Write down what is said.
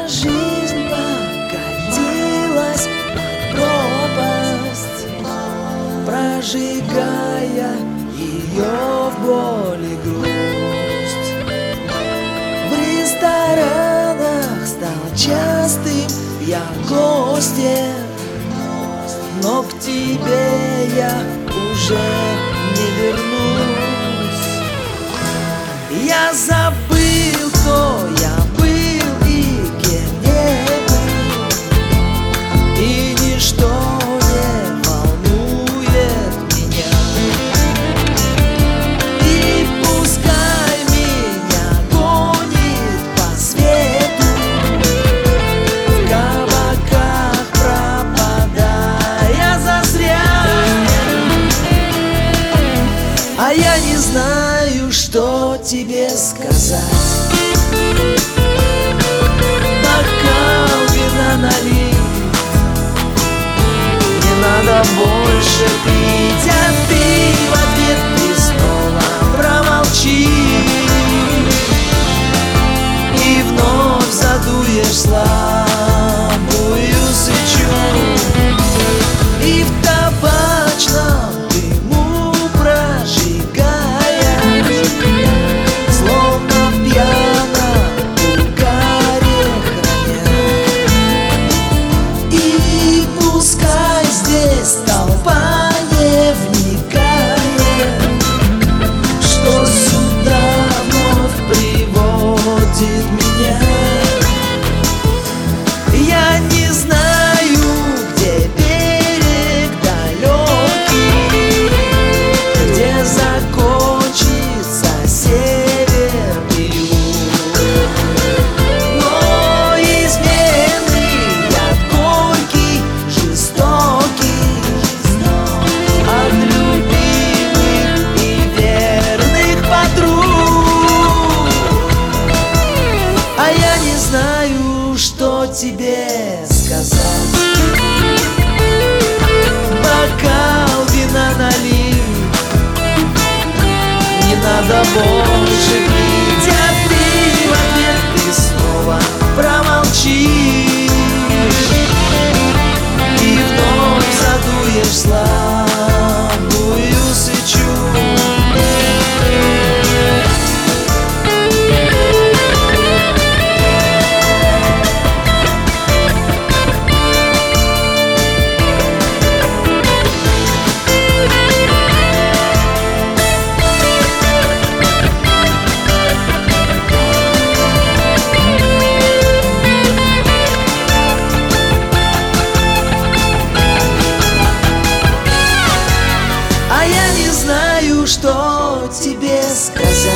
Моя жизнь покатилась под пропасть, прожигая ее в боль и грусть. В ресторанах стал частым я гостем, но к тебе я уже не вернусь. Я забыл, кто я был и кем не был, и ничто не волнует меня. И пускай меня гонит по свету, в кабаках пропадая зазря. А я не знаю, что тебе сказать. Бокал вина налить, не надо больше пить, а ты в ответ ты снова промолчи и вновь задуешь слабую свечу, и в табачном дыму прожигаешь, словно в пьяном угаре храня. И пускай здесь толпа не вникает, что сюда вновь приводит меня. Я не знаю, где берег далекий, где закончится север и юг. Но изменный яд горький, жестокий, от любимых и верных подруг. А я не знаю, что тебе сказать. Бокал вина налить, не надо больше пить, а ты в ответ ты снова промолчишь и вновь задуешь слабую свечу. А я не знаю, что тебе сказать.